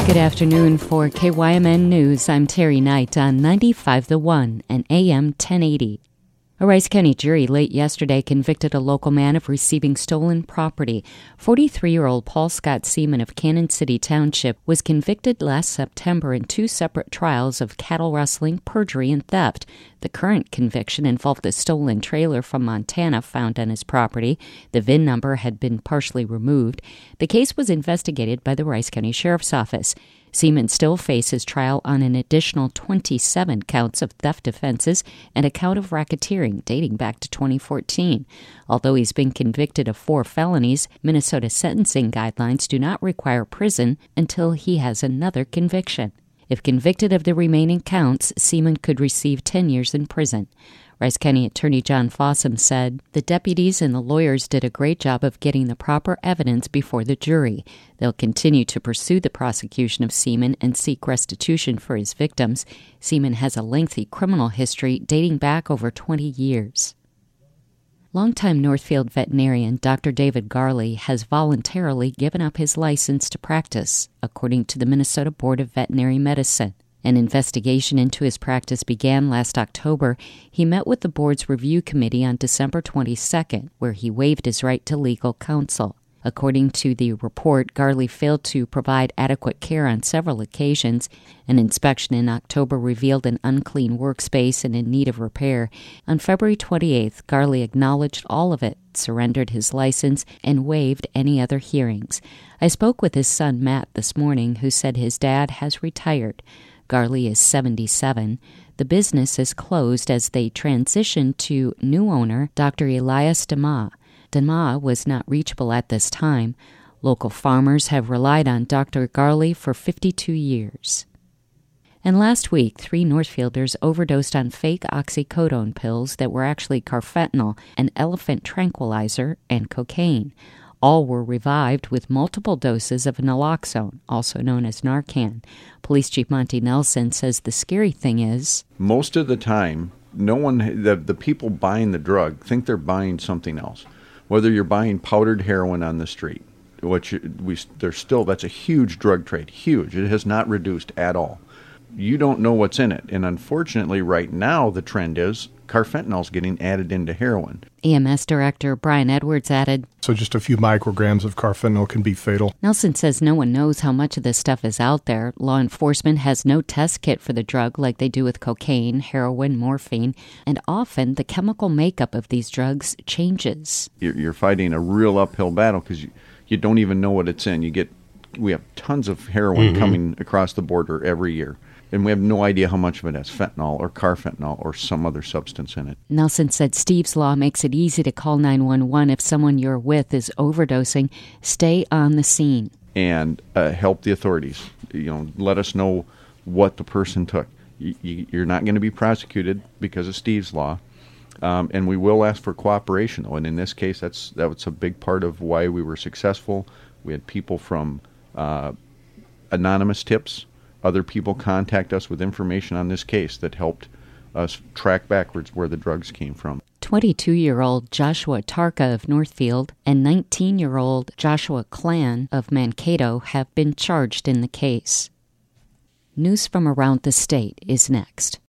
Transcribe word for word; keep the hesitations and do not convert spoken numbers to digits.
Good afternoon. For K Y M N News, I'm Terry Knight on ninety-five The One and A M ten eighty. A Rice County jury late yesterday convicted a local man of receiving stolen property. forty-three-year-old Paul Scott Seaman of Cannon City Township was convicted last September in two separate trials of cattle rustling, perjury, and theft. The current conviction involved a stolen trailer from Montana found on his property. The V I N number had been partially removed. The case was investigated by the Rice County Sheriff's Office. Seaman still faces trial on an additional twenty-seven counts of theft offenses and a count of racketeering dating back to twenty fourteen. Although he's been convicted of four felonies, Minnesota sentencing guidelines do not require prison until he has another conviction. If convicted of the remaining counts, Seaman could receive ten years in prison. Rice County Attorney John Fossum said, "The deputies and the lawyers did a great job of getting the proper evidence before the jury. They'll continue to pursue the prosecution of Seaman and seek restitution for his victims. Seaman has a lengthy criminal history dating back over twenty years. Longtime Northfield veterinarian Doctor David Garley has voluntarily given up his license to practice, according to the Minnesota Board of Veterinary Medicine. An investigation into his practice began last October. He met with the board's review committee on December twenty-second, where he waived his right to legal counsel. According to the report, Garley failed to provide adequate care on several occasions. An inspection in October revealed an unclean workspace and in need of repair. On February twenty-eighth, Garley acknowledged all of it, surrendered his license, and waived any other hearings. I spoke with his son, Matt, this morning, who said his dad has retired. Garley is seventy-seven. The business is closed as they transition to new owner, Doctor Elias DeMa. DeMa was not reachable at this time. Local farmers have relied on Doctor Garley for fifty-two years. And last week, three Northfielders overdosed on fake oxycodone pills that were actually carfentanil, an elephant tranquilizer, and cocaine. All were revived with multiple doses of naloxone, also known as Narcan. Police Chief Monty Nelson says the scary thing is, most of the time, no one, the, the people buying the drug think they're buying something else. Whether you're buying powdered heroin on the street, which we, there's still, that's a huge drug trade, huge. It has not reduced at all. You don't know what's in it. And unfortunately, right now, the trend is carfentanil is getting added into heroin. E M S Director Brian Edwards added, "So just a few micrograms of carfentanil can be fatal." Nelson says no one knows how much of this stuff is out there. Law enforcement has no test kit for the drug like they do with cocaine, heroin, morphine, and often the chemical makeup of these drugs changes. You're, you're fighting a real uphill battle because you, you don't even know what it's in. You get, we have tons of heroin mm-hmm. coming across the border every year. And we have no idea how much of it has fentanyl or carfentanil or some other substance in it. Nelson said Steve's Law makes it easy to call nine one one if someone you're with is overdosing. Stay on the scene. And uh, help the authorities. You know, let us know what the person took. You, you, you're not going to be prosecuted because of Steve's Law. Um, and we will ask for cooperation, though. And in this case, that's that was a big part of why we were successful. We had people from uh, anonymous tips. Other people contact us with information on this case that helped us track backwards where the drugs came from. twenty-two-year-old Joshua Tarka of Northfield and nineteen-year-old Joshua Clan of Mankato have been charged in the case. News from around the state is next.